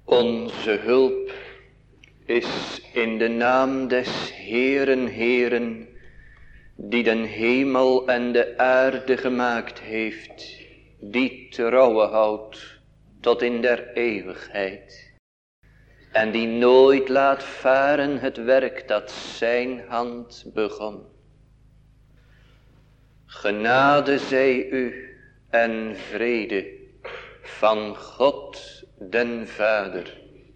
Onze hulp is in de naam des Heeren Heeren, die den hemel en de aarde gemaakt heeft, die trouwe houdt tot in der eeuwigheid, en die nooit laat varen het werk dat zijn hand begon. Genade zij u en vrede van God den Vader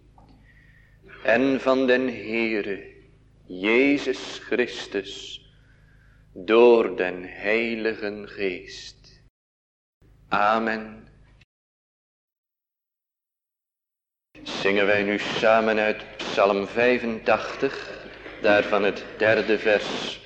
en van den Heere Jezus Christus door den Heiligen Geest. Amen. Zingen wij nu samen uit Psalm 85, daarvan het 3e vers.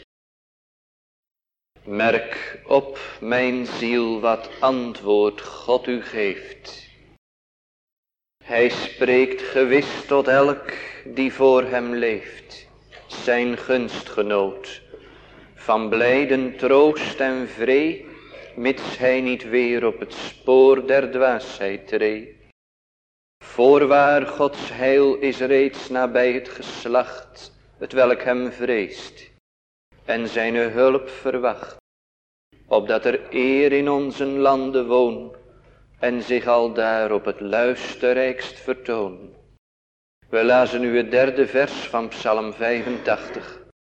Merk op, mijn ziel, wat antwoord God u geeft. Hij spreekt gewis tot elk die voor hem leeft, zijn gunstgenoot, van blijden troost en vree, mits hij niet weer op het spoor der dwaasheid tree. Voorwaar, Gods heil is reeds nabij het geslacht, het welk hem vreest, en zijn hulp verwacht, opdat er eer in onze landen woon, en zich aldaar op het luisterrijkst vertoon. We lazen nu het 3e vers van Psalm 85.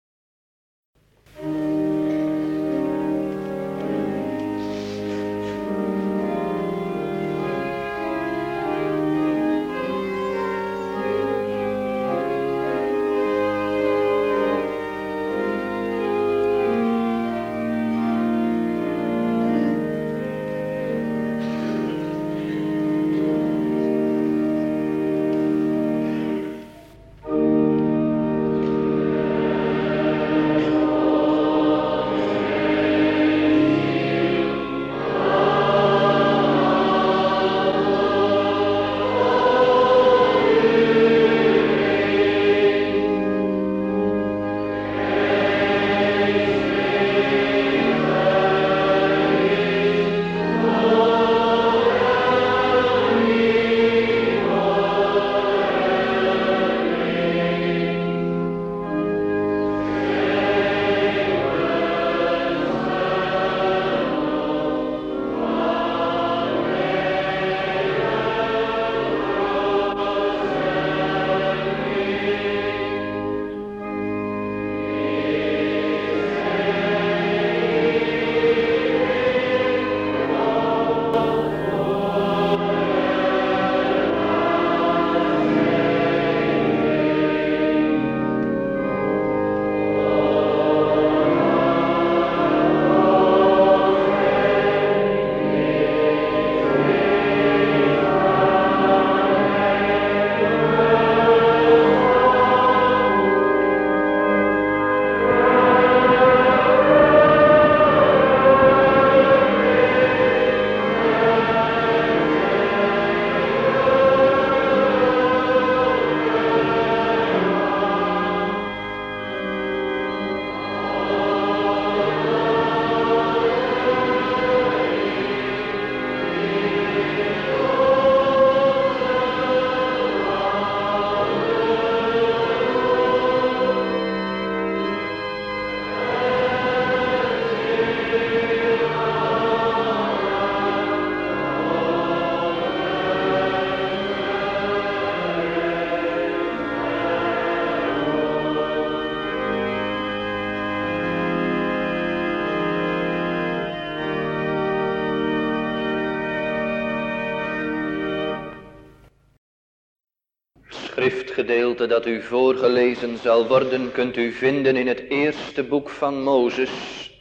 Schriftgedeelte dat u voorgelezen zal worden, kunt u vinden in het eerste boek van Mozes,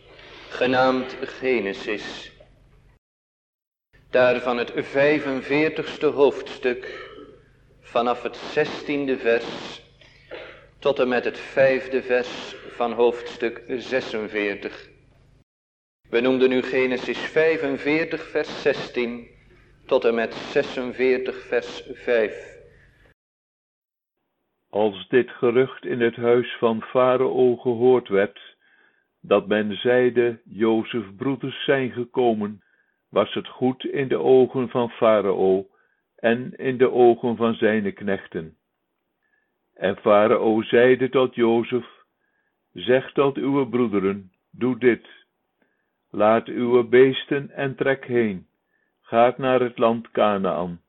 genaamd Genesis. Daarvan het 45ste hoofdstuk, vanaf het 16e vers, tot en met het 5e vers van hoofdstuk 46. We noemden nu Genesis 45 vers 16 tot en met 46 vers 5. Als dit gerucht in het huis van Farao gehoord werd, dat men zeide, Jozefs broeders zijn gekomen, was het goed in de ogen van Farao, en in de ogen van zijn knechten. En Farao zeide tot Jozef: zeg tot uw broederen, doe dit. Laat uw beesten en trek heen, gaat naar het land Kanaän.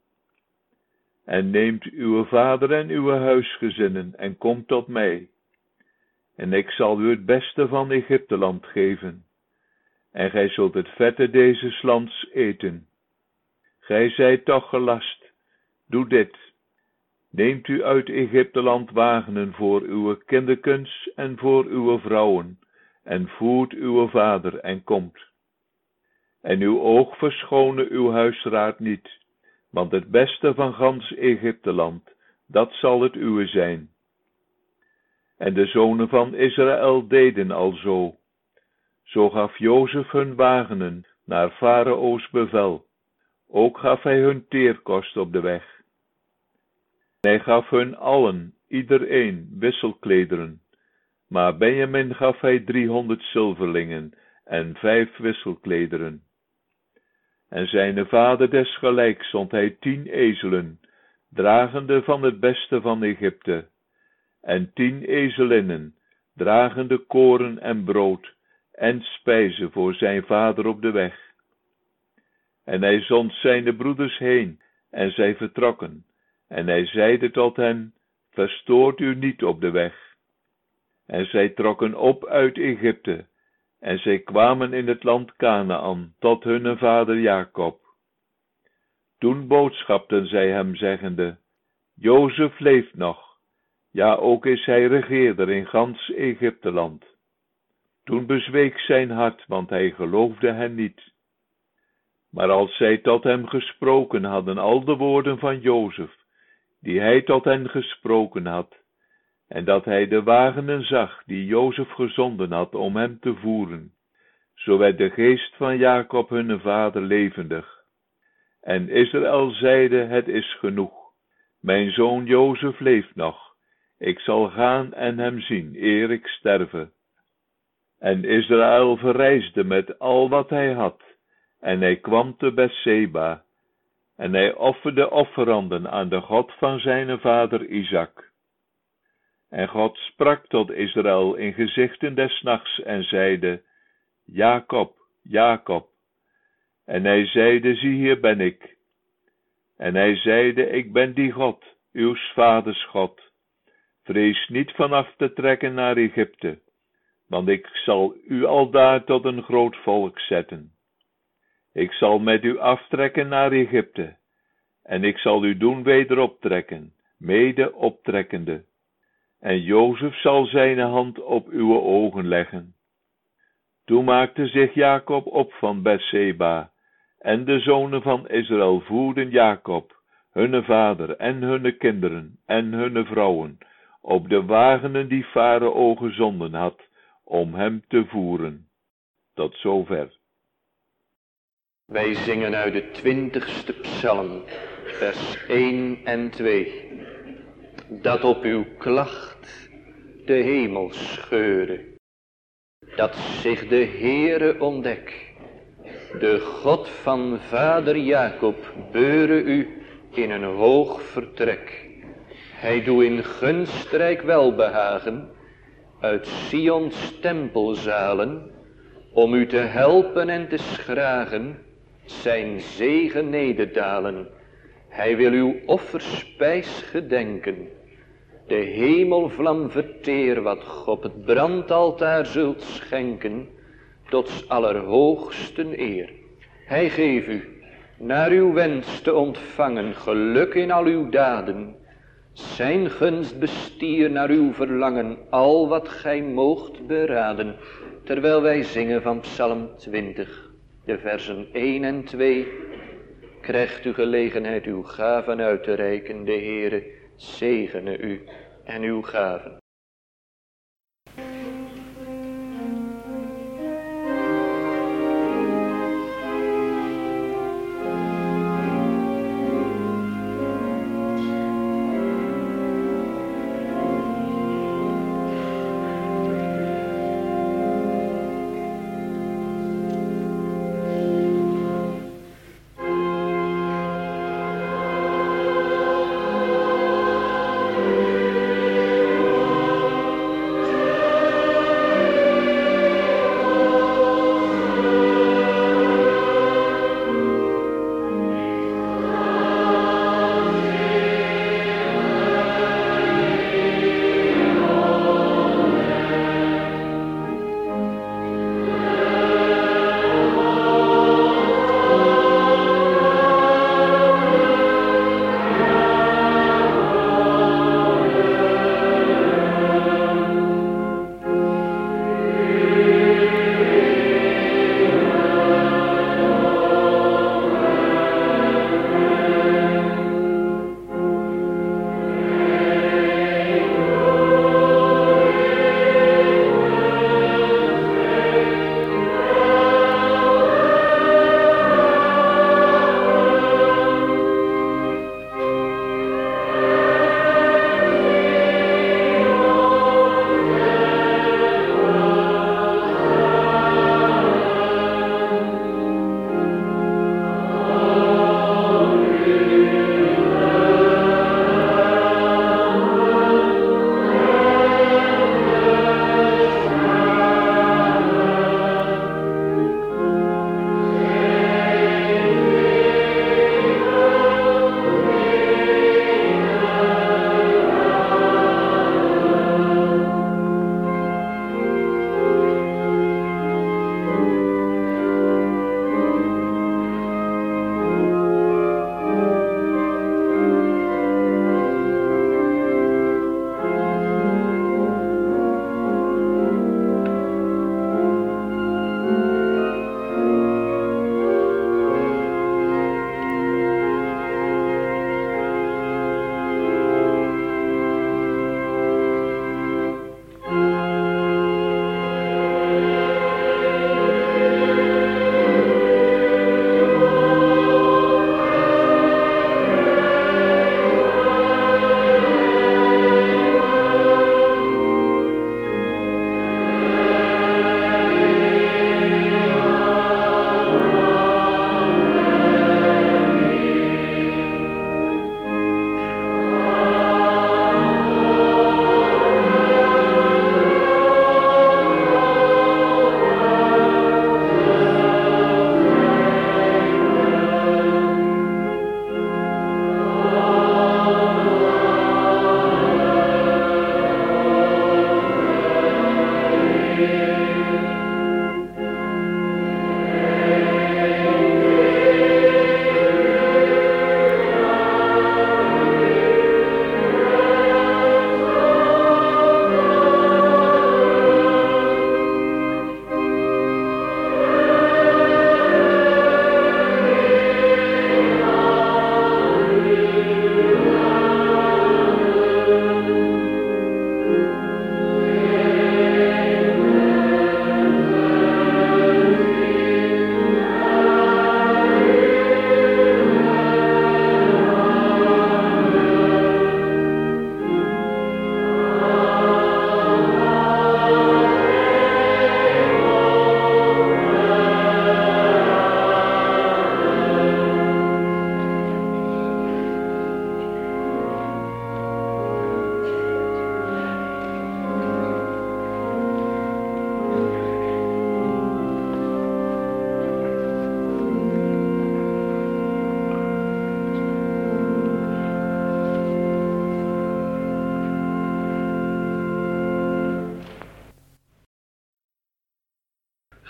En neemt uw vader en uw huisgezinnen en komt tot mij. En ik zal u het beste van Egypteland geven. En gij zult het vette deze lands eten. Gij zijt toch gelast, doe dit. Neemt u uit Egypteland wagenen voor uw kinderkens en voor uw vrouwen, en voert uw vader en komt. En uw oog verschone uw huisraad niet, want het beste van gans Egypteland, dat zal het uwe zijn. En de zonen van Israël deden alzo. Zo gaf Jozef hun wagenen naar Farao's bevel. Ook gaf hij hun teerkost op de weg. Hij gaf hun allen, iedereen, wisselklederen. Maar Benjamin gaf hij 300 zilverlingen en 5 wisselklederen. En zijn vader desgelijks zond hij 10 ezelen, dragende van het beste van Egypte, en 10 ezelinnen, dragende koren en brood, en spijzen voor zijn vader op de weg. En hij zond zijn broeders heen, en zij vertrokken, en hij zeide tot hen: verstoort u niet op de weg. En zij trokken op uit Egypte, en zij kwamen in het land Kanaän tot hun vader Jacob. Toen boodschapten zij hem zeggende: Jozef leeft nog, ja ook is hij regeerder in gans Egypteland. Toen bezweek zijn hart, want hij geloofde hen niet. Maar als zij tot hem gesproken hadden al de woorden van Jozef, die hij tot hen gesproken had, en dat hij de wagenen zag die Jozef gezonden had om hem te voeren, zo werd de geest van Jacob hun vader levendig. En Israël zeide: het is genoeg, mijn zoon Jozef leeft nog, ik zal gaan en hem zien, eer ik sterve. En Israël verreisde met al wat hij had, en hij kwam te Berseba, en hij offerde offeranden aan de God van zijn vader Isaac. En God sprak tot Israël in gezichten des nachts en zeide: Jacob, Jacob. En hij zeide: zie, hier ben ik. En hij zeide: ik ben die God, uws vaders God. Vrees niet vanaf te trekken naar Egypte, want ik zal u aldaar tot een groot volk zetten. Ik zal met u aftrekken naar Egypte, en ik zal u doen weder optrekken, mede optrekkende. En Jozef zal zijn hand op uw ogen leggen. Toen maakte zich Jacob op van Berseba, en de zonen van Israël voerden Jacob, hunne vader en hunne kinderen en hunne vrouwen, op de wagenen die Farao gezonden had, om hem te voeren. Tot zover. Wij zingen uit de 20ste psalm, vers 1 en 2. Dat op uw klacht de hemel scheurde, dat zich de Heere ontdek. De God van vader Jacob beure u in een hoog vertrek. Hij doe in gunstrijk welbehagen uit Sions tempelzalen, om u te helpen en te schragen, zijn zegen nederdalen. Hij wil uw offerspijs gedenken, de hemelvlam verteer wat g op het brandaltaar zult schenken, tot 's allerhoogsten eer. Hij geef u, naar uw wens te ontvangen, geluk in al uw daden, zijn gunst bestier naar uw verlangen, al wat gij moogt beraden. Terwijl wij zingen van Psalm 20, de versen 1 en 2, krijgt u gelegenheid uw gaven uit te reiken. De Heere zegene u en uw gaven.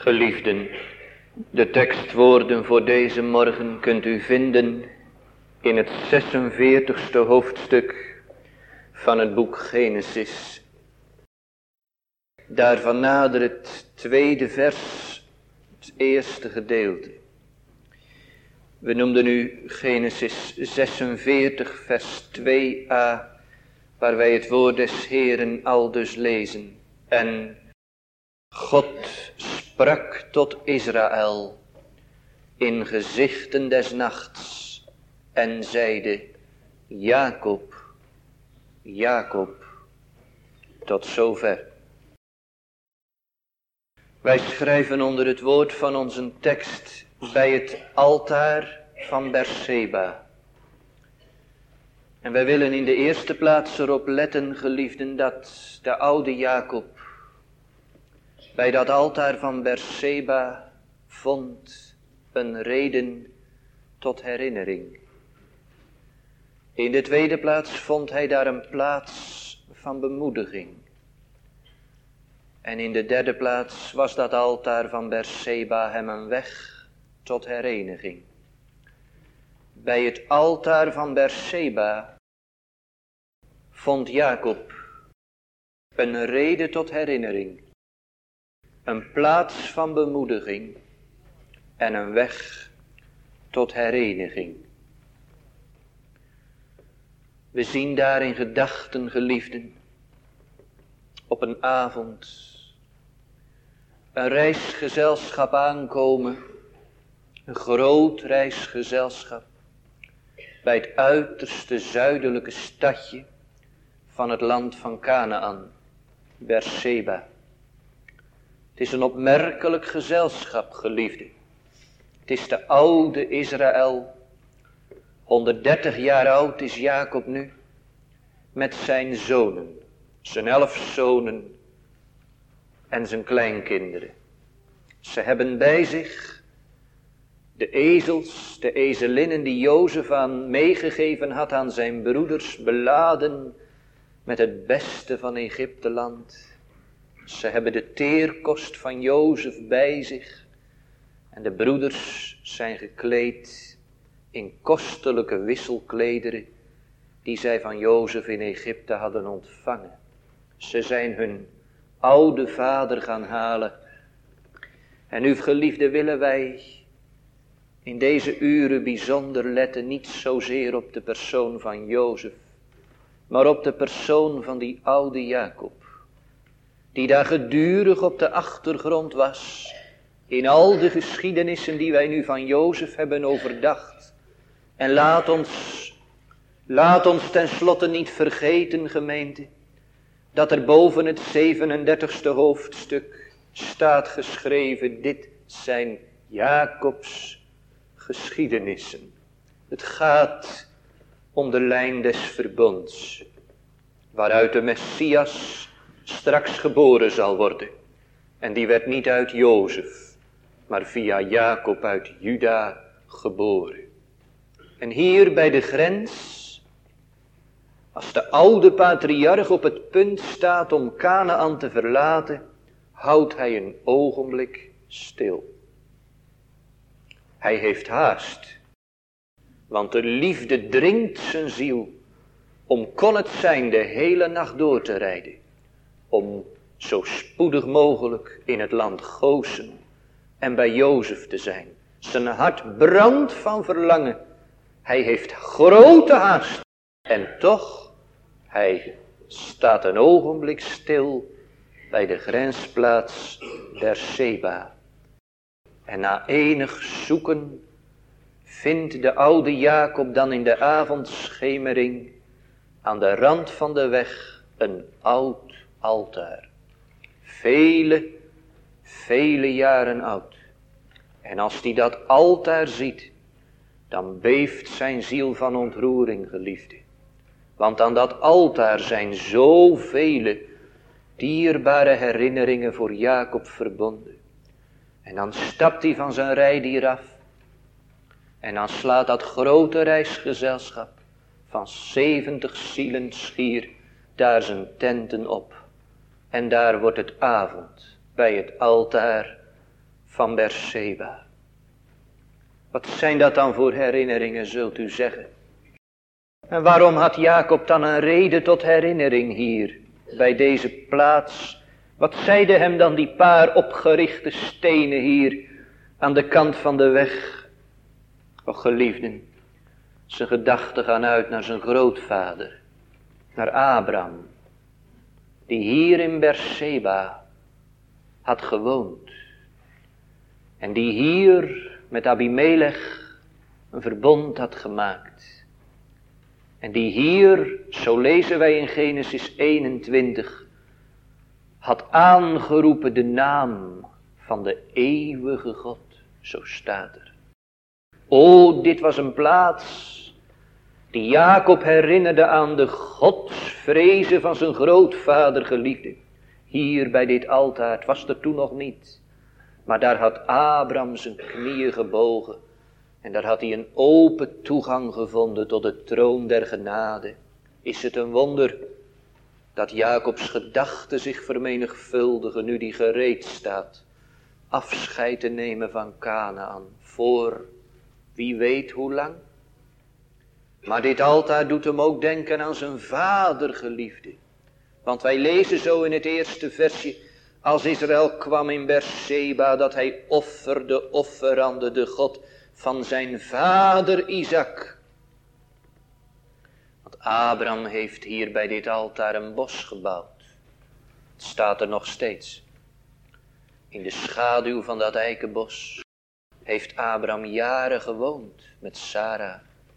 Geliefden, de tekstwoorden voor deze morgen kunt u vinden in het 46e hoofdstuk van het boek Genesis. Daarvan nader het tweede vers, het eerste gedeelte. We noemden nu Genesis 46 vers 2a, waar wij het woord des Heeren aldus lezen. En God sprak tot Israël in gezichten des nachts en zeide, Jacob, Jacob, tot zover. Wij schrijven onder het woord van onze tekst bij het altaar van Berseba. En wij willen in de eerste plaats erop letten, geliefden, dat de oude Jacob bij dat altaar van Berseba vond een reden tot herinnering. In de tweede plaats vond hij daar een plaats van bemoediging. En in de derde plaats was dat altaar van Berseba hem een weg tot hereniging. Bij het altaar van Berseba vond Jacob een reden tot herinnering, een plaats van bemoediging en een weg tot hereniging. We zien daar in gedachten, geliefden, op een avond een reisgezelschap aankomen, een groot reisgezelschap, bij het uiterste zuidelijke stadje van het land van Kanaan, Berseba. Het is een opmerkelijk gezelschap, geliefden. Het is de oude Israël. 130 jaar oud is Jacob nu, met zijn zonen, zijn 11 zonen en zijn kleinkinderen. Ze hebben bij zich de ezels, de ezelinnen die Jozef aan meegegeven had aan zijn broeders, beladen met het beste van Egypteland. Ze hebben de teerkost van Jozef bij zich. En de broeders zijn gekleed in kostelijke wisselklederen die zij van Jozef in Egypte hadden ontvangen. Ze zijn hun oude vader gaan halen. En nu, geliefde, willen wij in deze uren bijzonder letten, niet zozeer op de persoon van Jozef, maar op de persoon van die oude Jacob, die daar gedurig op de achtergrond was, in al de geschiedenissen die wij nu van Jozef hebben overdacht. En laat ons tenslotte niet vergeten, gemeente, dat er boven het 37e hoofdstuk staat geschreven, dit zijn Jacobs geschiedenissen. Het gaat om de lijn des verbonds, waaruit de Messias straks geboren zal worden. En die werd niet uit Jozef, maar via Jacob uit Juda geboren. En hier bij de grens, als de oude patriarch op het punt staat om Kanaan te verlaten, houdt hij een ogenblik stil. Hij heeft haast, want de liefde dringt zijn ziel om, kon het zijn, de hele nacht door te rijden, om zo spoedig mogelijk in het land Gosen en bij Jozef te zijn. Zijn hart brandt van verlangen. Hij heeft grote haast. En toch, hij staat een ogenblik stil bij de grensplaats Berseba. En na enig zoeken vindt de oude Jacob dan in de avondschemering aan de rand van de weg een oud altaar. Vele jaren oud. En als hij dat altaar ziet, dan beeft zijn ziel van ontroering, geliefde. Want aan dat altaar zijn zoveel dierbare herinneringen voor Jacob verbonden. En dan stapt hij van zijn rijdier af. En dan slaat dat grote reisgezelschap van 70 zielen schier daar zijn tenten op. En daar wordt het avond bij het altaar van Berseba. Wat zijn dat dan voor herinneringen, zult u zeggen? En waarom had Jacob dan een reden tot herinnering hier, bij deze plaats? Wat zeiden hem dan die paar opgerichte stenen hier, aan de kant van de weg? Och geliefden, zijn gedachten gaan uit naar zijn grootvader, naar Abraham, die hier in Berseba had gewoond. En die hier met Abimelech een verbond had gemaakt. En die hier, zo lezen wij in Genesis 21, had aangeroepen de naam van de eeuwige God. Zo staat er. O, dit was een plaats die Jacob herinnerde aan de godsvrezen van zijn grootvader geliefde. Hier bij dit altaar, het was er toen nog niet. Maar daar had Abraham zijn knieën gebogen. En daar had hij een open toegang gevonden tot de troon der genade. Is het een wonder dat Jacobs gedachten zich vermenigvuldigen nu die gereed staat afscheid te nemen van Kanaan voor wie weet hoe lang? Maar dit altaar doet hem ook denken aan zijn vader geliefde. Want wij lezen zo in het eerste versje, als Israël kwam in Berseba, dat hij offerde offerande de God van zijn vader Isaac. Want Abraham heeft hier bij dit altaar een bos gebouwd. Het staat er nog steeds. In de schaduw van dat eikenbos heeft Abraham jaren gewoond met Sarah.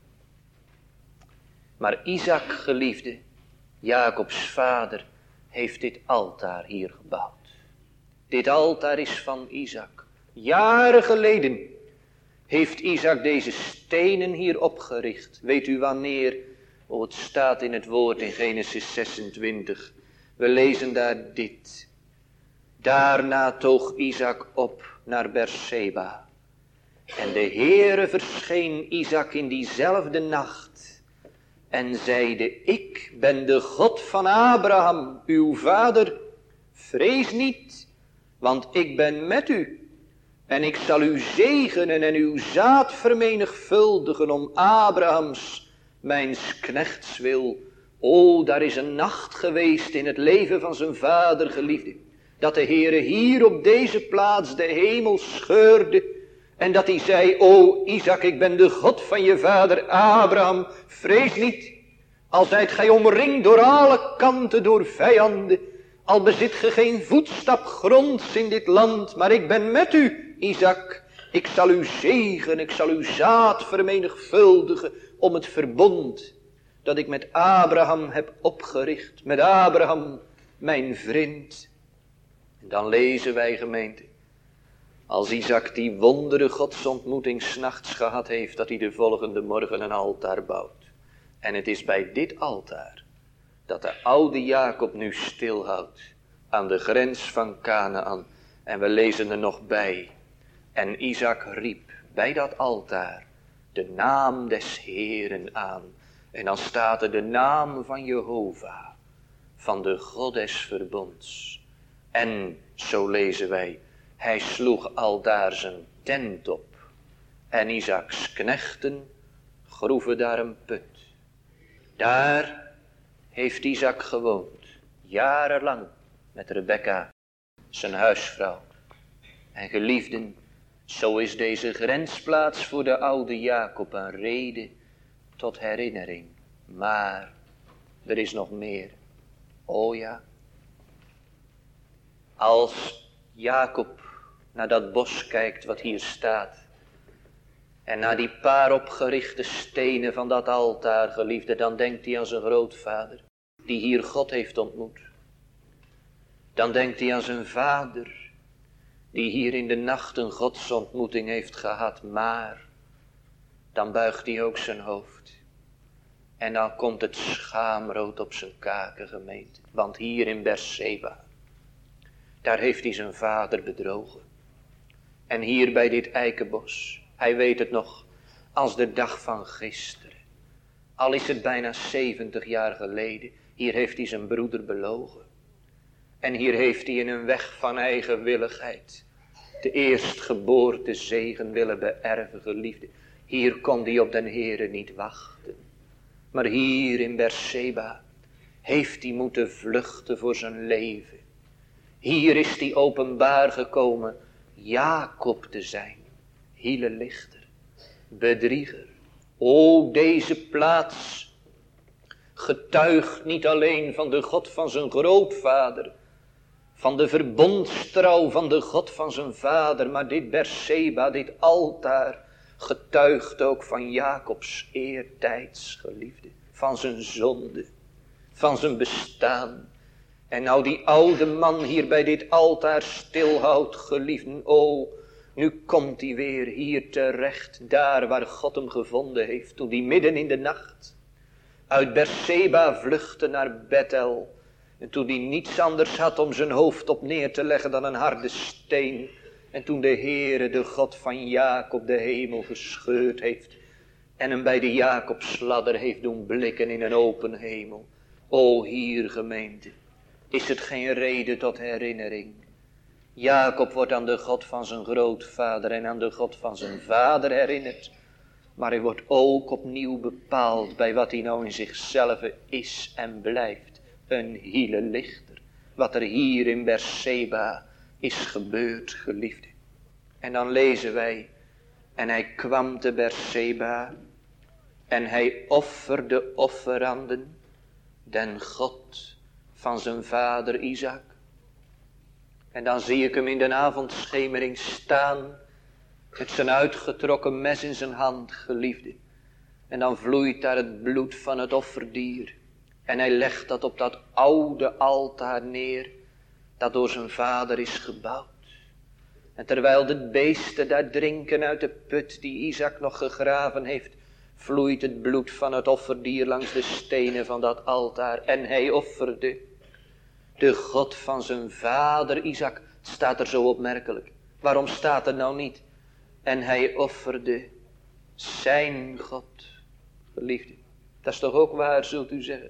Maar Isaac, geliefde, Jacobs vader, heeft dit altaar hier gebouwd. Dit altaar is van Isaac. Jaren geleden heeft Isaac deze stenen hier opgericht. Weet u wanneer? Oh, het staat in het woord in Genesis 26. We lezen daar dit. Daarna toog Isaac op naar Berseba. En de Heere verscheen Isaac in diezelfde nacht. En zeide, ik ben de God van Abraham, uw vader. Vrees niet, want ik ben met u. En ik zal u zegenen en uw zaad vermenigvuldigen om Abrahams, mijns knechts wil. O, daar is een nacht geweest in het leven van zijn vader, geliefde. Dat de Heere hier op deze plaats de hemel scheurde. En dat hij zei, o Isaac, ik ben de God van je vader Abraham. Vrees niet, al zijt gij omringd door alle kanten door vijanden. Al bezit ge geen voetstap gronds in dit land, maar ik ben met u, Isaac. Ik zal u zegenen, ik zal uw zaad vermenigvuldigen om het verbond dat ik met Abraham heb opgericht. Met Abraham, mijn vriend. En dan lezen wij, gemeente, als Isaac die wondere godsontmoeting 's nachts gehad heeft, dat hij de volgende morgen een altaar bouwt. En het is bij dit altaar dat de oude Jacob nu stilhoudt aan de grens van Kanaan. En we lezen er nog bij. En Isaac riep bij dat altaar de naam des Heeren aan. En dan staat er de naam van Jehovah, van de God des verbonds. En zo lezen wij, hij sloeg aldaar zijn tent op. En Isaaks knechten groeven daar een put. Daar heeft Isaac gewoond, jarenlang met Rebekka, zijn huisvrouw. En geliefden, zo is deze grensplaats voor de oude Jacob een reden tot herinnering. Maar er is nog meer. O ja. Als Jacob naar dat bos kijkt wat hier staat. En naar die paar opgerichte stenen van dat altaar, geliefde, dan denkt hij aan zijn grootvader, die hier God heeft ontmoet. Dan denkt hij aan zijn vader, die hier in de nacht een godsontmoeting heeft gehad. Maar dan buigt hij ook zijn hoofd. En dan komt het schaamrood op zijn kaken, gemeente. Want hier in Berseba, daar heeft hij zijn vader bedrogen. En hier bij dit eikenbos, hij weet het nog als de dag van gisteren. Al is het bijna 70 jaar geleden, hier heeft hij zijn broeder belogen. En hier heeft hij in een weg van eigenwilligheid de eerstgeboorte zegen willen beërven, geliefde. Hier kon hij op den Heere niet wachten. Maar hier in Berseba heeft hij moeten vluchten voor zijn leven. Hier is hij openbaar gekomen Jacob te zijn. Hielelichter, bedrieger. O, deze plaats getuigt niet alleen van de God van zijn grootvader, van de verbondstrouw van de God van zijn vader, maar dit Berseba, dit altaar, getuigt ook van Jacobs eertijds, geliefde, van zijn zonde, van zijn bestaan. En nou die oude man hier bij dit altaar stilhoudt, geliefden, o, nu komt hij weer hier terecht, daar waar God hem gevonden heeft, toen hij midden in de nacht uit Berseba vluchtte naar Bethel. En toen hij niets anders had om zijn hoofd op neer te leggen dan een harde steen. En toen de Heere, de God van Jacob, de hemel gescheurd heeft en hem bij de Jacobsladder heeft doen blikken in een open hemel. O hier, gemeente, is het geen reden tot herinnering. Jacob wordt aan de God van zijn grootvader en aan de God van zijn vader herinnerd. Maar hij wordt ook opnieuw bepaald bij wat hij nou in zichzelf is en blijft. Een hielelichter. Wat er hier in Berseba is gebeurd, geliefde. En dan lezen wij. En hij kwam te Berseba. En hij offerde offeranden. Den God van zijn vader Isaac. En dan zie ik hem in de avondschemering staan. Met zijn uitgetrokken mes in zijn hand, geliefde. En dan vloeit daar het bloed van het offerdier. En hij legt dat op dat oude altaar neer. Dat door zijn vader is gebouwd. En terwijl de beesten daar drinken uit de put die Isaac nog gegraven heeft. Vloeit het bloed van het offerdier langs de stenen van dat altaar. En hij offerde de God van zijn vader Isaac. Het staat er zo opmerkelijk. Waarom staat er nou niet? En hij offerde zijn God. Geliefde, dat is toch ook waar, zult u zeggen.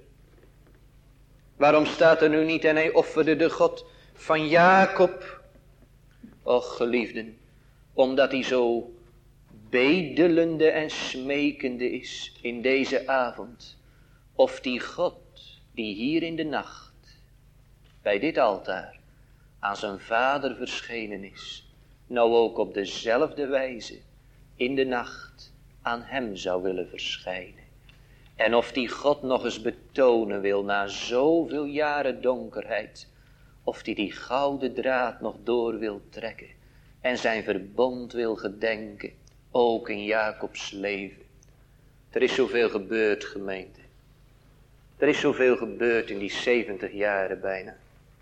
Waarom staat er nu niet en hij offerde de God van Jacob? Och, geliefden, omdat hij zo bedelende en smekende is in deze avond. Of die God die hier in de nacht bij dit altaar aan zijn vader verschenen is, nou ook op dezelfde wijze in de nacht aan hem zou willen verschijnen. En of die God nog eens betonen wil na zoveel jaren donkerheid, of die gouden draad nog door wil trekken en zijn verbond wil gedenken, ook in Jacobs leven. Er is zoveel gebeurd, gemeente. Er is zoveel gebeurd in die 70 jaren bijna.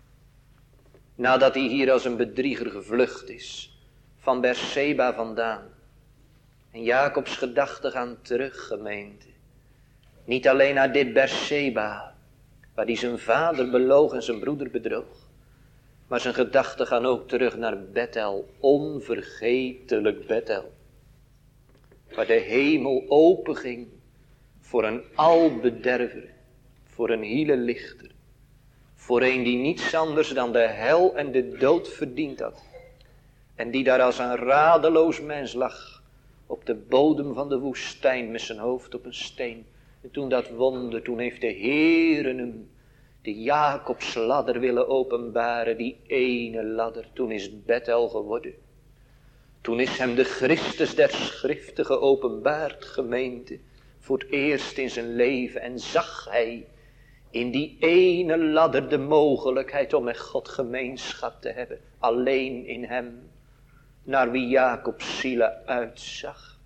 Nadat hij hier als een bedrieger gevlucht is, van Berseba vandaan. En Jacobs gedachten gaan terug, gemeente. Niet alleen naar dit Berseba, waar hij zijn vader beloog en zijn broeder bedroog. Maar zijn gedachten gaan ook terug naar Bethel, onvergetelijk Bethel. Waar de hemel open ging voor een albederver, voor een hielelichter. Voor een die niets anders dan de hel en de dood verdiend had. En die daar als een radeloos mens lag. Op de bodem van de woestijn met zijn hoofd op een steen. En toen dat wonder, toen heeft de Heere hem de Jacobsladder willen openbaren. Die ene ladder, toen is het Bethel geworden. Toen is hem de Christus der Schriften geopenbaard, gemeente. Voor het eerst in zijn leven en zag hij in die ene ladder de mogelijkheid om met God gemeenschap te hebben. Alleen in hem, naar wie Jacobs zielen uitzag.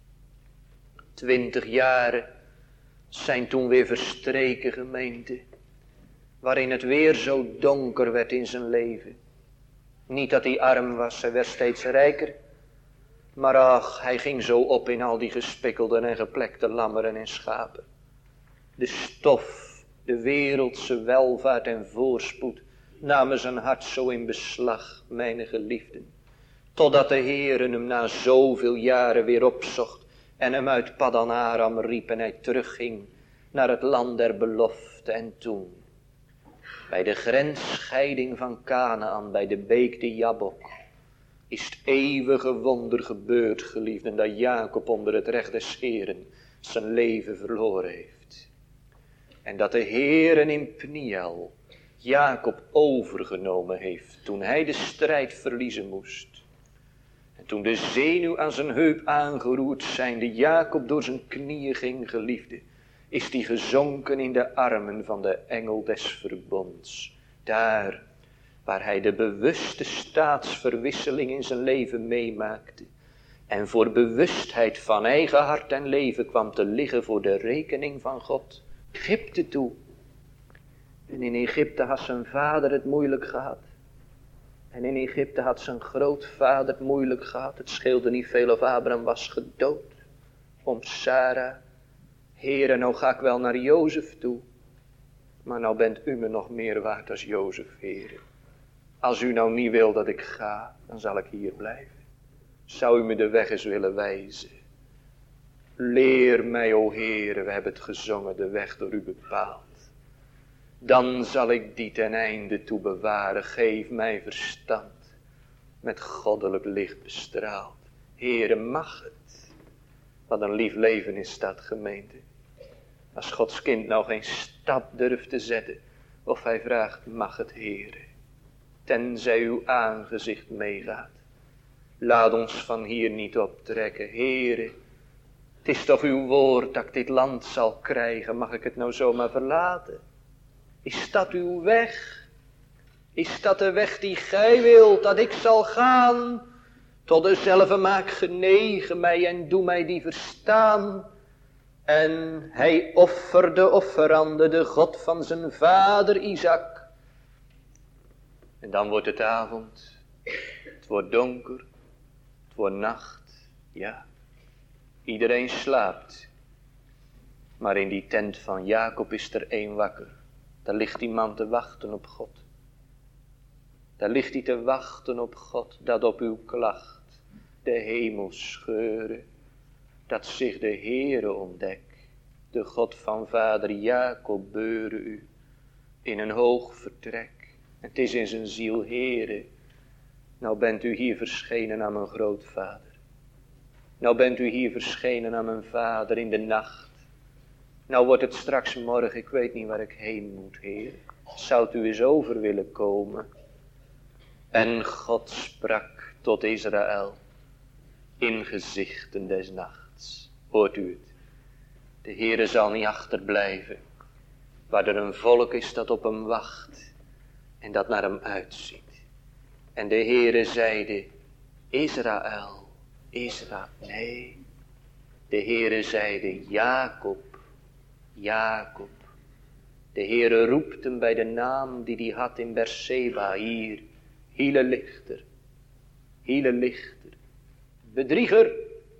20 jaren zijn toen weer verstreken, gemeente. Waarin het weer zo donker werd in zijn leven. Niet dat hij arm was, hij werd steeds rijker. Maar ach, hij ging zo op in al die gespikkelde en geplekte lammeren en schapen. De stof, de wereldse welvaart en voorspoed namen zijn hart zo in beslag, mijn geliefden. Totdat de Heere hem na zoveel jaren weer opzocht en hem uit Paddan Aram riep en hij terugging naar het land der belofte. En toen, bij de grensscheiding van Kanaan, bij de beek de Jabok, is het eeuwige wonder gebeurd, geliefden, dat Jacob onder het recht des Heeren zijn leven verloren heeft. En dat de Heeren in Pniel Jacob overgenomen heeft toen hij de strijd verliezen moest. En toen de zenuw aan zijn heup aangeroerd zijnde Jacob door zijn knieën ging, geliefde, is die gezonken in de armen van de engel des verbonds. Daar waar hij de bewuste staatsverwisseling in zijn leven meemaakte. En voor bewustheid van eigen hart en leven kwam te liggen voor de rekening van God. Egypte toe. En in Egypte had zijn vader het moeilijk gehad. En in Egypte had zijn grootvader het moeilijk gehad. Het scheelde niet veel of Abraham was gedood. Om Sarah. Heere, nou ga ik wel naar Jozef toe. Maar nou bent u me nog meer waard als Jozef, Heere. Als u nou niet wil dat ik ga, dan zal ik hier blijven. Zou u me de weg eens willen wijzen? Leer mij, o Heere, we hebben het gezongen, de weg door u bepaald. Dan zal ik die ten einde toe bewaren. Geef mij verstand, met goddelijk licht bestraald. Heere, mag het. Wat een lief leven is dat, gemeente. Als Gods kind nou geen stap durft te zetten, of hij vraagt, mag het, Heere. Tenzij uw aangezicht meegaat. Laat ons van hier niet optrekken, Heere. Het is toch uw woord dat ik dit land zal krijgen, mag ik het nou zomaar verlaten? Is dat uw weg? Is dat de weg die gij wilt dat ik zal gaan? Tot dezelfde maak genegen mij en doe mij die verstaan. En hij offerande de God van zijn vader Isaac. En dan wordt het avond. Het wordt donker. Het wordt nacht. Ja. Iedereen slaapt. Maar in die tent van Jacob is er één wakker. Daar ligt die man te wachten op God. Daar ligt hij te wachten op God, dat op uw klacht de hemel scheure, dat zich de Heere ontdekt, de God van vader Jacob beure u in een hoog vertrek. Het is in zijn ziel, Heere, nou bent u hier verschenen aan mijn grootvader. Nou bent u hier verschenen aan mijn vader in de nacht. Nou wordt het straks morgen, ik weet niet waar ik heen moet, Heer. Zou u eens over willen komen? En God sprak tot Israël in gezichten des nachts. Hoort u het? De Heere zal niet achterblijven, waar er een volk is dat op hem wacht en dat naar hem uitziet. En de Heere zeide, Israël, nee. De Heere zeide, Jacob. Jacob. De Heere roept hem bij de naam die hij had in Berseba. Hier, hiele lichter. Hiele lichter. Bedrieger.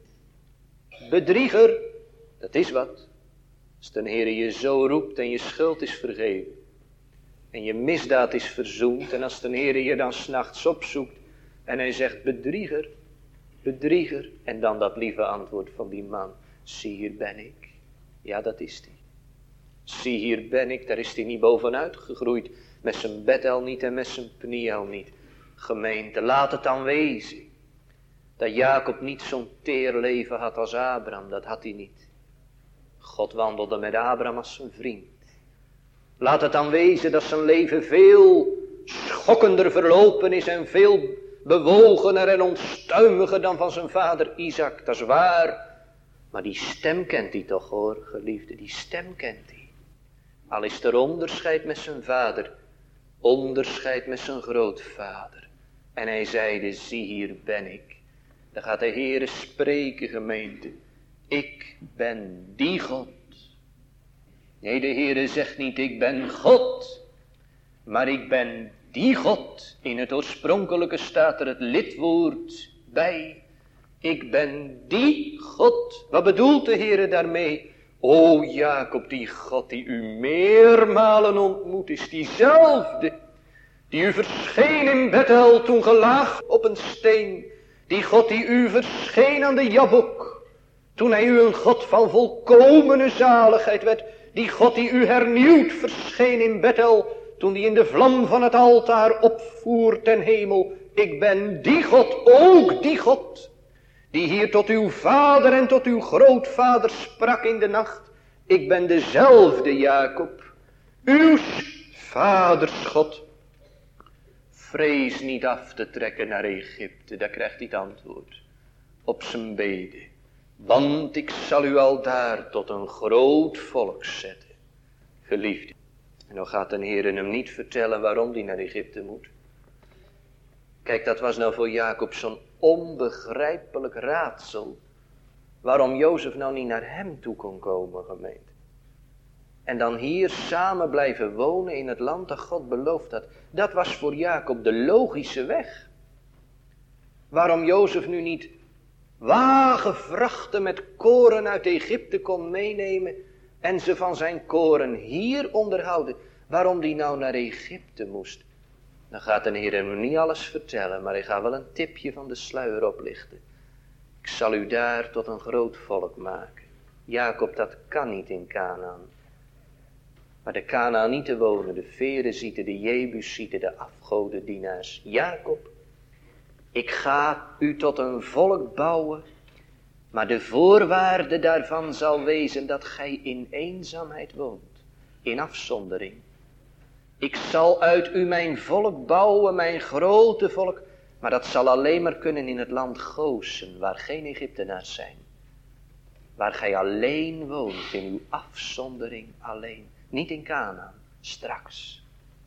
Bedrieger. Dat is wat. Als de Heere je zo roept en je schuld is vergeven. En je misdaad is verzoend. En als de Heere je dan 's nachts opzoekt. En hij zegt bedrieger. Bedrieger. En dan dat lieve antwoord van die man. Zie, hier ben ik. Ja, dat is die. Zie, hier ben ik, daar is hij niet bovenuit gegroeid. Met zijn Bethel niet en met zijn Pniel niet. Gemeente, laat het dan wezen. Dat Jacob niet zo'n teer leven had als Abraham, dat had hij niet. God wandelde met Abraham als zijn vriend. Laat het dan wezen dat zijn leven veel schokkender verlopen is en veel bewogener en onstuimiger dan van zijn vader Isaac. Dat is waar. Maar die stem kent hij toch, hoor, geliefde, die stem kent hij. Al is er onderscheid met zijn vader, onderscheid met zijn grootvader. En hij zeide, zie, hier ben ik. Dan gaat de Heere spreken, gemeente. Ik ben die God. Nee, de Heere zegt niet, ik ben God. Maar ik ben die God. In het oorspronkelijke staat er het lidwoord bij. Ik ben die God. Wat bedoelt de Heere daarmee? O Jacob, die God die u meermalen ontmoet is, diezelfde, die u verscheen in Bethel toen gelaagd op een steen, die God die u verscheen aan de Jabok, toen hij u een God van volkomene zaligheid werd, die God die u hernieuwd verscheen in Bethel, toen hij in de vlam van het altaar opvoert ten hemel. Ik ben die God, ook die God, die hier tot uw vader en tot uw grootvader sprak in de nacht. Ik ben dezelfde Jacob, uw vaders God. Vrees niet af te trekken naar Egypte, daar krijgt hij het antwoord op zijn bede. Want ik zal u aldaar tot een groot volk zetten. Geliefde. En dan gaat de Heer hem niet vertellen waarom hij naar Egypte moet. Kijk, dat was nou voor Jacob zo'n onbegrijpelijk raadsel. Waarom Jozef nou niet naar hem toe kon komen, gemeente. En dan hier samen blijven wonen in het land dat God beloofd had. Dat was voor Jacob de logische weg. Waarom Jozef nu niet wagenvrachten met koren uit Egypte kon meenemen en ze van zijn koren hier onderhouden. Waarom die nou naar Egypte moest. Dan gaat de Heer hem niet alles vertellen, maar hij gaat wel een tipje van de sluier oplichten. Ik zal u daar tot een groot volk maken. Jacob, dat kan niet in Kanaan. Maar de Kanaanieten wonen, de Ferezieten, de Jebusieten, de afgodendienaars. Jacob, ik ga u tot een volk bouwen, maar de voorwaarde daarvan zal wezen dat gij in eenzaamheid woont, in afzondering. Ik zal uit u mijn volk bouwen, mijn grote volk, maar dat zal alleen maar kunnen in het land Gozen, waar geen Egyptenaars zijn. Waar gij alleen woont, in uw afzondering alleen. Niet in Kanaan, straks.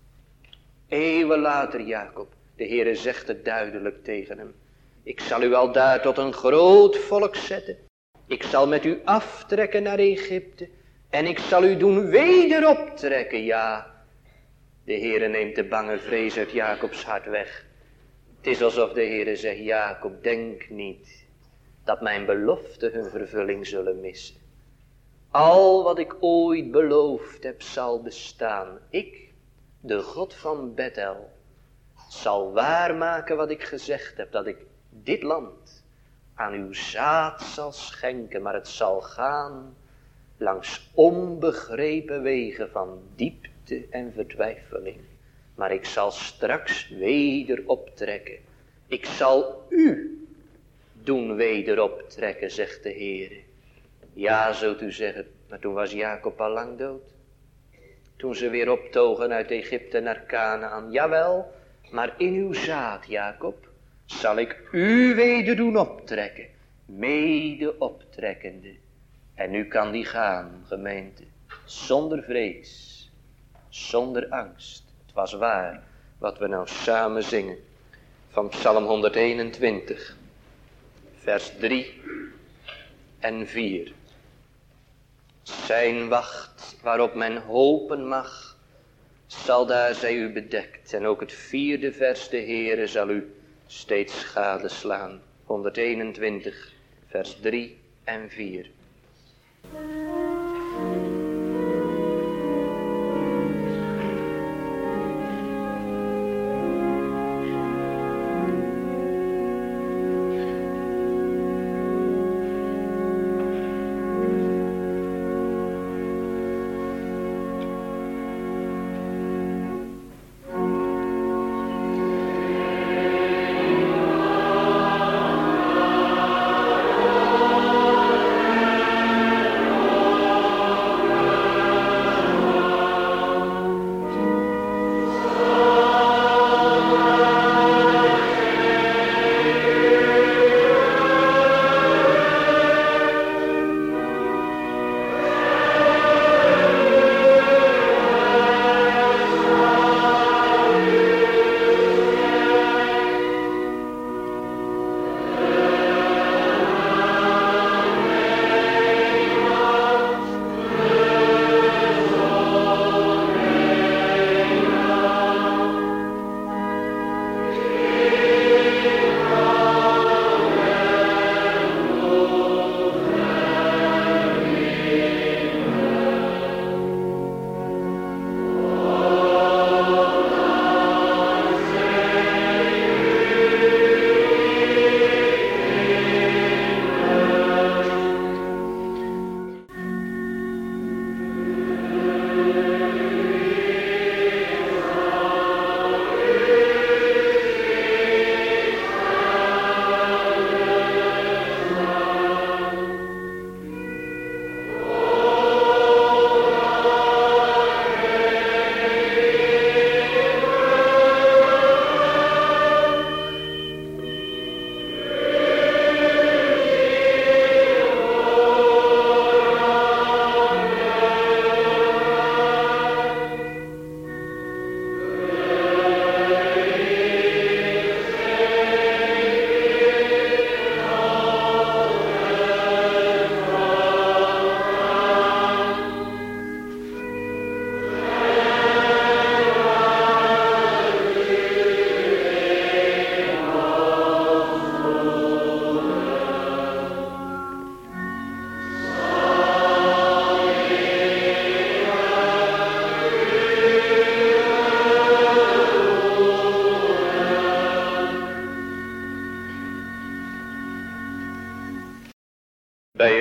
Eeuwen later, Jacob, de Heere zegt het duidelijk tegen hem. Ik zal u al daar tot een groot volk zetten. Ik zal met u aftrekken naar Egypte. En ik zal u doen wederoptrekken, ja. De Heere neemt de bange vrees uit Jacobs hart weg. Het is alsof de Heere zegt, Jacob, denk niet dat mijn beloften hun vervulling zullen missen. Al wat ik ooit beloofd heb zal bestaan. Ik, de God van Bethel, zal waarmaken wat ik gezegd heb. Dat ik dit land aan uw zaad zal schenken. Maar het zal gaan langs onbegrepen wegen van diepte en vertwijfeling. Maar ik zal straks weder optrekken. Ik zal u doen weder optrekken, zegt de Heer. Ja, zult u zeggen, maar toen was Jacob al lang dood. Toen ze weer optogen uit Egypte naar Kanaan. Jawel, maar in uw zaad, Jacob, zal ik u weder doen optrekken. Mede optrekkende. En nu kan die gaan, gemeente. Zonder vrees. Zonder angst. Het was waar wat we nou samen zingen. Van Psalm 121. Vers 3 en 4. Zijn wacht waarop men hopen mag, zal daar zij u bedekt. En ook het 4e vers, de Heere zal u steeds gadeslaan. 121 vers 3 en 4.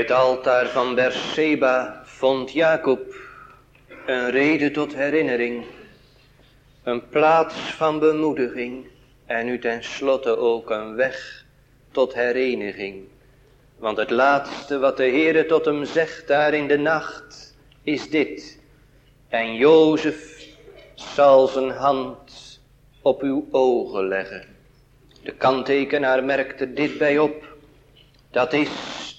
het altaar van Berseba vond Jacob een reden tot herinnering, een plaats van bemoediging en nu tenslotte ook een weg tot hereniging. Want het laatste wat de Heere tot hem zegt daar in de nacht is dit: en Jozef zal zijn hand op uw ogen leggen. De kanttekenaar merkt er dit bij op. Dat is: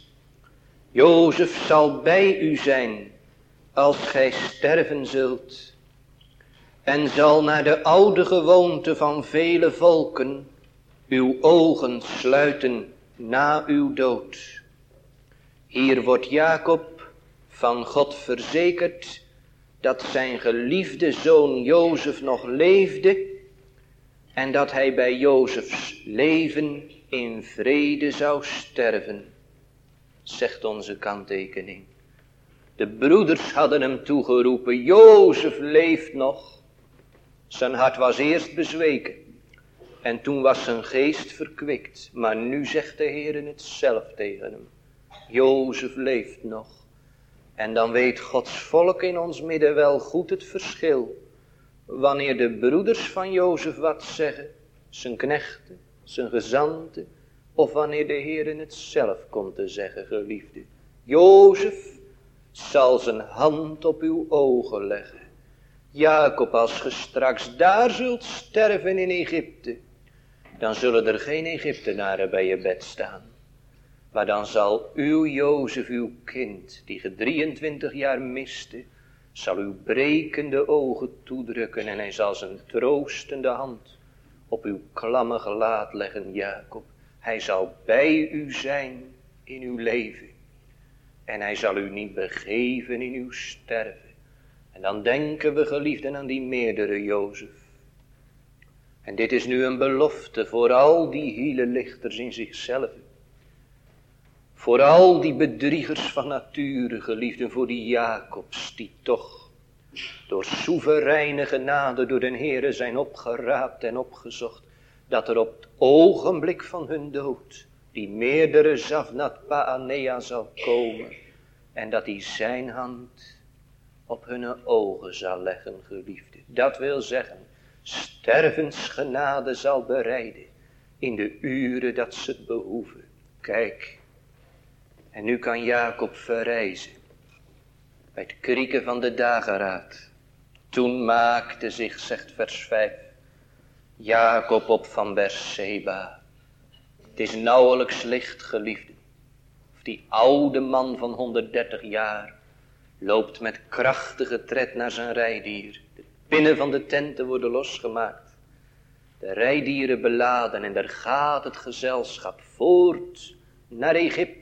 Jozef zal bij u zijn als gij sterven zult. En zal naar de oude gewoonte van vele volken uw ogen sluiten na uw dood. Hier wordt Jacob van God verzekerd dat zijn geliefde zoon Jozef nog leefde en dat hij bij Jozefs leven in vrede zou sterven, zegt onze kanttekening. De broeders hadden hem toegeroepen: Jozef leeft nog. Zijn hart was eerst bezweken en toen was zijn geest verkwikt. Maar nu zegt de Heer het zelf tegen hem: Jozef leeft nog. En dan weet Gods volk in ons midden wel goed het verschil. Wanneer de broeders van Jozef wat zeggen, zijn knechten, zijn gezanten, of wanneer de Heer het zelf komt te zeggen: geliefde, Jozef zal zijn hand op uw ogen leggen. Jacob, als ge straks daar zult sterven in Egypte, dan zullen er geen Egyptenaren bij je bed staan. Maar dan zal uw Jozef, uw kind, die ge 23 jaar miste, zal uw brekende ogen toedrukken en hij zal zijn troostende hand op uw klamme gelaat leggen, Jacob. Hij zal bij u zijn in uw leven. En hij zal u niet begeven in uw sterven. En dan denken we, geliefden, aan die meerdere Jozef. En dit is nu een belofte voor al die hielenlichters in zichzelf. Voor al die bedriegers van nature, geliefden, voor die Jacobs die toch door soevereine genade door den Heere zijn opgeraapt en opgezocht, dat er op het ogenblik van hun dood die meerdere Zavnat Paanea zal komen en dat hij zijn hand op hun ogen zal leggen, geliefden. Dat wil zeggen, stervensgenade zal bereiden in de uren dat ze het behoeven. Kijk, en nu kan Jacob verrijzen bij het krieken van de dageraad. Toen maakte zich, zegt vers 5, Jacob op van Berseba. Het is nauwelijks licht, geliefden, of die oude man van 130 jaar loopt met krachtige tred naar zijn rijdier. De pinnen van de tenten worden losgemaakt. De rijdieren beladen en daar gaat het gezelschap voort naar Egypte.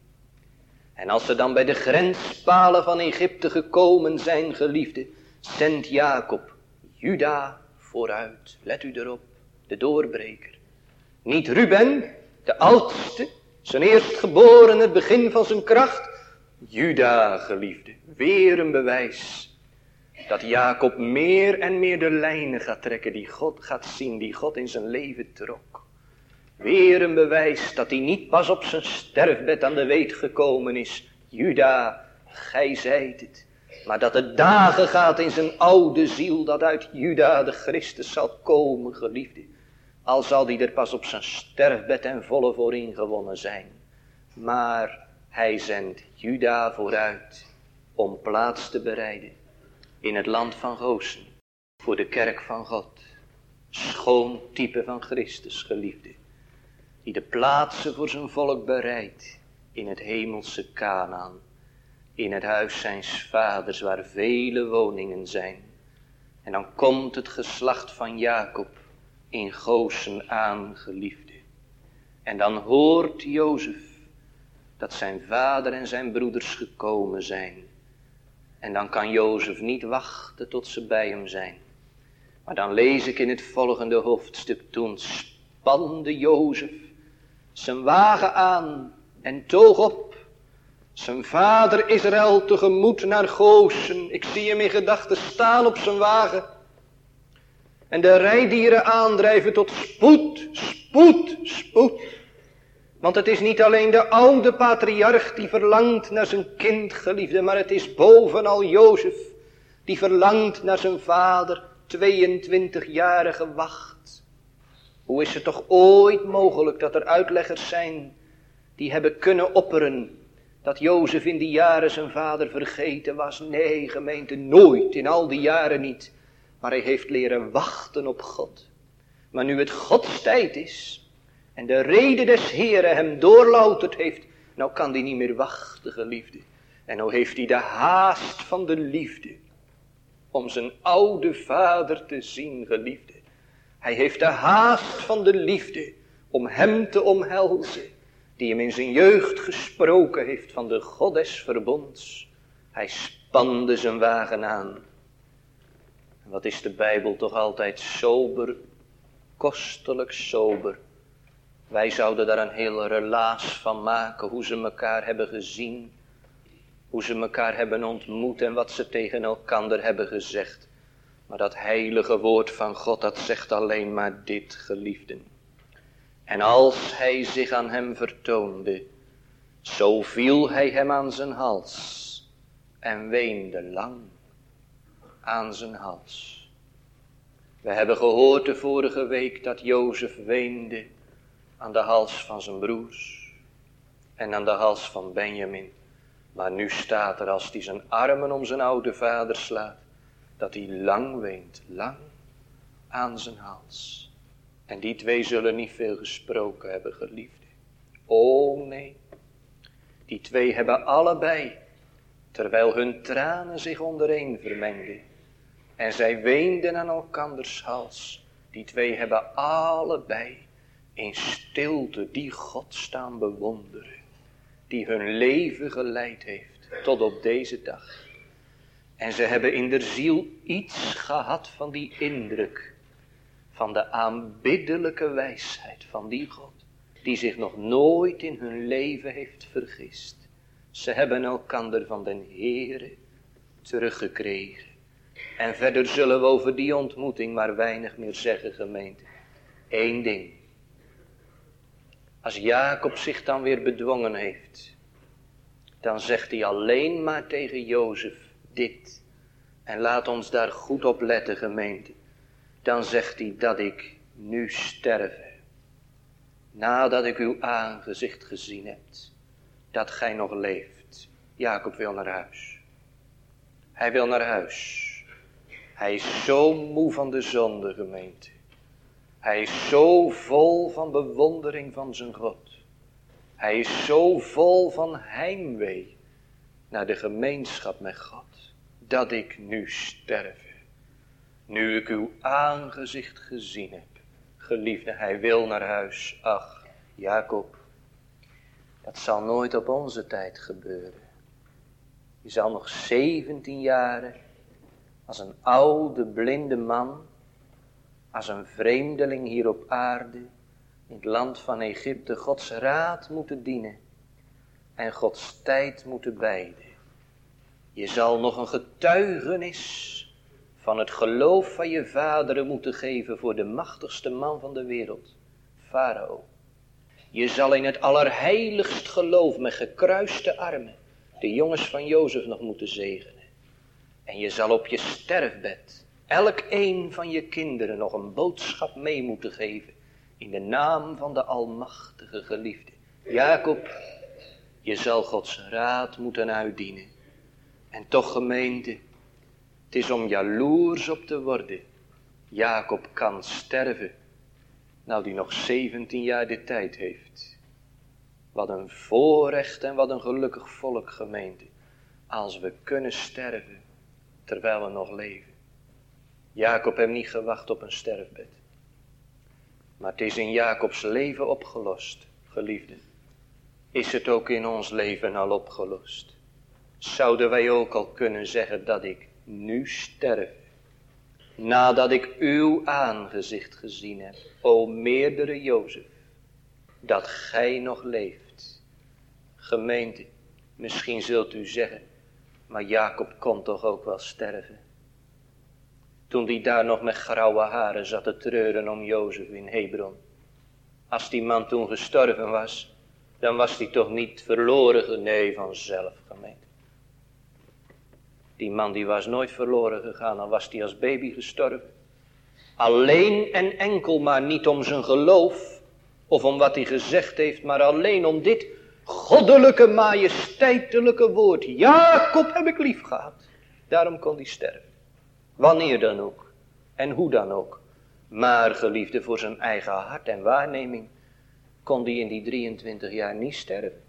En als ze dan bij de grenspalen van Egypte gekomen zijn, geliefden, zendt Jacob Juda vooruit. Let u erop, de doorbreker. Niet Ruben, de oudste, zijn eerstgeboren, het begin van zijn kracht. Juda, geliefde, weer een bewijs dat Jacob meer en meer de lijnen gaat trekken die God gaat zien, die God in zijn leven trok. Weer een bewijs dat hij niet pas op zijn sterfbed aan de weet gekomen is: Juda, gij zijt het. Maar dat het dagen gaat in zijn oude ziel, dat uit Juda de Christus zal komen, geliefde. Al zal die er pas op zijn sterfbed en volle voor ingewonnen zijn. Maar hij zendt Juda vooruit om plaats te bereiden in het land van Gosen voor de kerk van God. Schoon type van Christus, geliefde, die de plaatsen voor zijn volk bereidt in het hemelse Kanaan, in het huis zijns vaders waar vele woningen zijn. En dan komt het geslacht van Jacob in Gosen aan, geliefde. En dan hoort Jozef dat zijn vader en zijn broeders gekomen zijn. En dan kan Jozef niet wachten tot ze bij hem zijn. Maar dan lees ik in het volgende hoofdstuk: toen spande Jozef zijn wagen aan en toog op, zijn vader Israël tegemoet naar Gosen. Ik zie hem in gedachten staan op zijn wagen en de rijdieren aandrijven tot spoed, spoed, spoed. Want het is niet alleen de oude patriarch die verlangt naar zijn kind, geliefde, maar het is bovenal Jozef die verlangt naar zijn vader, 22-jarige wacht. Hoe is het toch ooit mogelijk dat er uitleggers zijn die hebben kunnen opperen dat Jozef in die jaren zijn vader vergeten was? Nee, gemeente, nooit, in al die jaren niet. Maar hij heeft leren wachten op God. Maar nu het Gods tijd is en de rede des Heren hem doorlouterd heeft, nou kan hij niet meer wachten, geliefde. En nou heeft hij de haast van de liefde om zijn oude vader te zien, geliefde. Hij heeft de haast van de liefde om hem te omhelzen, die hem in zijn jeugd gesproken heeft van de God des verbonds. Hij spande zijn wagen aan. En wat is de Bijbel toch altijd sober, kostelijk sober. Wij zouden daar een hele relaas van maken, hoe ze elkaar hebben gezien, hoe ze elkaar hebben ontmoet en wat ze tegen elkander hebben gezegd. Maar dat heilige woord van God, dat zegt alleen maar dit, geliefden. En als hij zich aan hem vertoonde, zo viel hij hem aan zijn hals en weende lang aan zijn hals. We hebben gehoord de vorige week dat Jozef weende aan de hals van zijn broers en aan de hals van Benjamin. Maar nu staat er, als hij zijn armen om zijn oude vader slaat, dat hij lang weent, lang aan zijn hals. En die twee zullen niet veel gesproken hebben, geliefde. O nee, die twee hebben allebei, terwijl hun tranen zich ondereen vermengden en zij weenden aan elkanders hals, die twee hebben allebei in stilte die God staan bewonderen, die hun leven geleid heeft tot op deze dag. En ze hebben in der ziel iets gehad van die indruk, van de aanbiddelijke wijsheid van die God, die zich nog nooit in hun leven heeft vergist. Ze hebben elkander van den Heere teruggekregen. En verder zullen we over die ontmoeting maar weinig meer zeggen, gemeente. Eén ding. Als Jacob zich dan weer bedwongen heeft, dan zegt hij alleen maar tegen Jozef dit. En laat ons daar goed op letten, gemeente. Dan zegt hij dat ik nu sterve, nadat ik uw aangezicht gezien heb, dat gij nog leeft. Jacob wil naar huis. Hij wil naar huis. Hij is zo moe van de zonde, gemeente. Hij is zo vol van bewondering van zijn God. Hij is zo vol van heimwee naar de gemeenschap met God, dat ik nu sterve. Nu ik uw aangezicht gezien heb, geliefde, hij wil naar huis. Ach, Jacob, dat zal nooit op onze tijd gebeuren. Je zal nog 17 jaren als een oude blinde man, als een vreemdeling hier op aarde, in het land van Egypte, Gods raad moeten dienen en Gods tijd moeten bijden. Je zal nog een getuigenis van het geloof van je vaderen moeten geven voor de machtigste man van de wereld, Farao. Je zal in het allerheiligst geloof met gekruiste armen de jongens van Jozef nog moeten zegenen. En je zal op je sterfbed elk een van je kinderen nog een boodschap mee moeten geven in de naam van de almachtige geliefde. Jacob, je zal Gods raad moeten uitdienen. En toch, gemeente, het is om jaloers op te worden. Jacob kan sterven, nou die nog 17 jaar de tijd heeft. Wat een voorrecht en wat een gelukkig volk, gemeente, als we kunnen sterven terwijl we nog leven. Jacob heeft niet gewacht op een sterfbed. Maar het is in Jacobs leven opgelost, geliefde. Is het ook in ons leven al opgelost? Zouden wij ook al kunnen zeggen dat ik nu sterf, nadat ik uw aangezicht gezien heb, o meerdere Jozef, dat gij nog leeft. Gemeente, misschien zult u zeggen, maar Jacob kon toch ook wel sterven. Toen die daar nog met grauwe haren zat te treuren om Jozef in Hebron. Als die man toen gestorven was, dan was hij toch niet verloren. Nee, vanzelf, gemeente. Die man die was nooit verloren gegaan, al was hij als baby gestorven. Alleen en enkel maar niet om zijn geloof, of om wat hij gezegd heeft, maar alleen om dit goddelijke, majesteitelijke woord. Jacob heb ik lief gehad. Daarom kon hij sterven. Wanneer dan ook. En hoe dan ook. Maar geliefde, voor zijn eigen hart en waarneming kon hij in die 23 jaar niet sterven.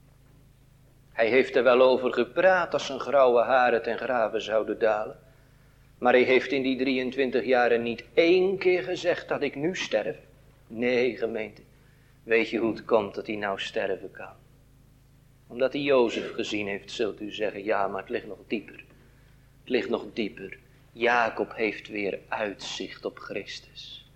Hij heeft er wel over gepraat als zijn grauwe haren ten grave zouden dalen. Maar hij heeft in die 23 jaren niet 1 keer gezegd dat ik nu sterf. Nee, gemeente. Weet je hoe het komt dat hij nou sterven kan? Omdat hij Jozef gezien heeft, zult u zeggen, ja, maar het ligt nog dieper. Het ligt nog dieper. Jacob heeft weer uitzicht op Christus.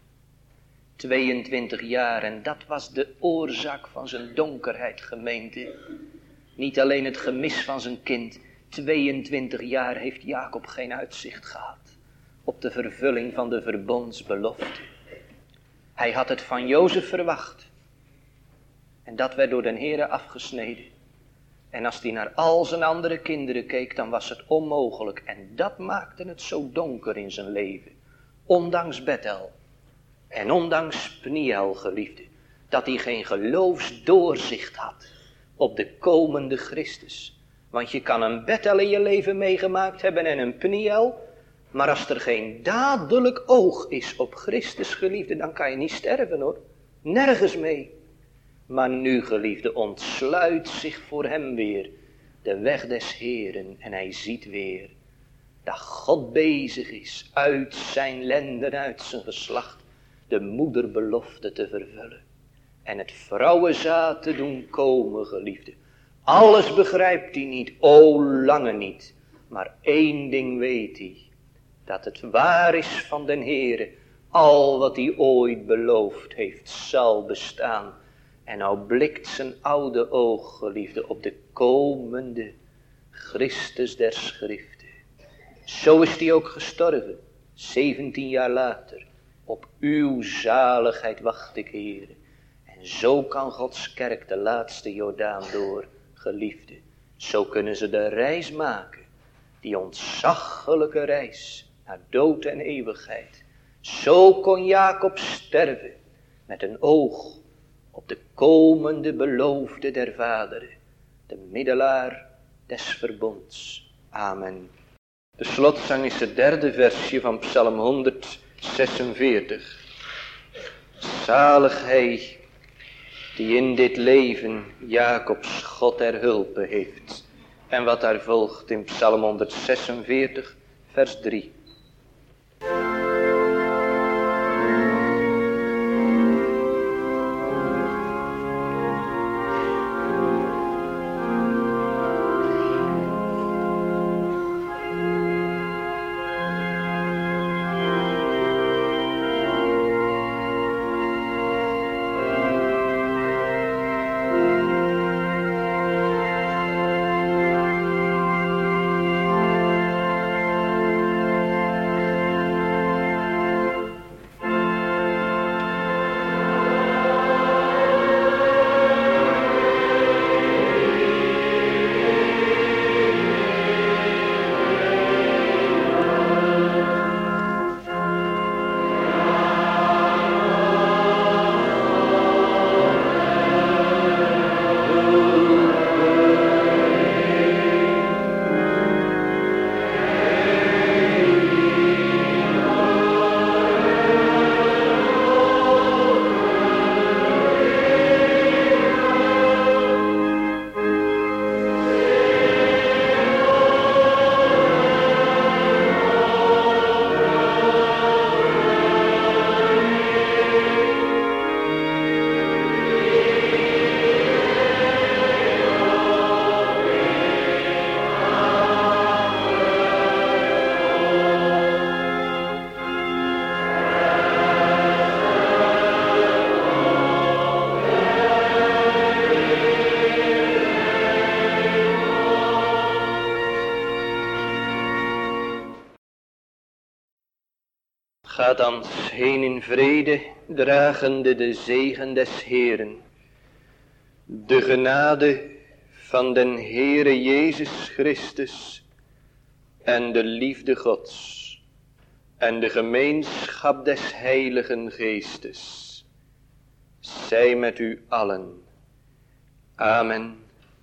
22 jaar en dat was de oorzaak van zijn donkerheid, gemeente. Niet alleen het gemis van zijn kind. 22 jaar heeft Jacob geen uitzicht gehad op de vervulling van de verbondsbelofte. Hij had het van Jozef verwacht. En dat werd door den Heere afgesneden. En als hij naar al zijn andere kinderen keek, dan was het onmogelijk. En dat maakte het zo donker in zijn leven. Ondanks Bethel en ondanks Pniel, geliefde, dat hij geen geloofsdoorzicht had op de komende Christus. Want je kan een Bethel in je leven meegemaakt hebben en een Pniel, maar als er geen dadelijk oog is op Christus, geliefde, dan kan je niet sterven, hoor. Nergens mee. Maar nu, geliefde, ontsluit zich voor hem weer de weg des Heeren. En hij ziet weer dat God bezig is uit zijn lenden, uit zijn geslacht, de moederbelofte te vervullen. En het vrouwenzaad te doen komen, geliefde. Alles begrijpt hij niet, o lange niet. Maar 1 ding weet hij. Dat het waar is van den Heere. Al wat hij ooit beloofd heeft zal bestaan. En nou blikt zijn oude oog, geliefde, op de komende Christus der Schriften. Zo is hij ook gestorven, 17 jaar later. Op uw zaligheid wacht ik, Heere. En zo kan Gods kerk de laatste Jordaan door, geliefde. Zo kunnen ze de reis maken, die ontzaglijke reis naar dood en eeuwigheid. Zo kon Jacob sterven met een oog op de komende beloofde der vaderen, de middelaar des verbonds. Amen. De slotzang is het 3e versje van Psalm 146. Zalig hij die in dit leven Jacobs God ter hulpe heeft. En wat daar volgt in Psalm 146, vers 3. Ga dan heen in vrede, dragende de zegen des Heeren. De genade van den Heere Jezus Christus en de liefde Gods en de gemeenschap des Heiligen Geestes zij met u allen. Amen.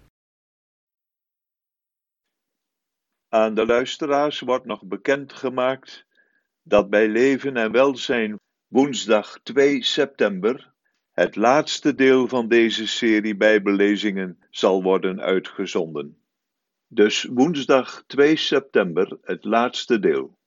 Aan de luisteraars wordt nog bekendgemaakt dat bij Leven en Welzijn woensdag 2 september het laatste deel van deze serie Bijbellezingen zal worden uitgezonden. Dus woensdag 2 september het laatste deel.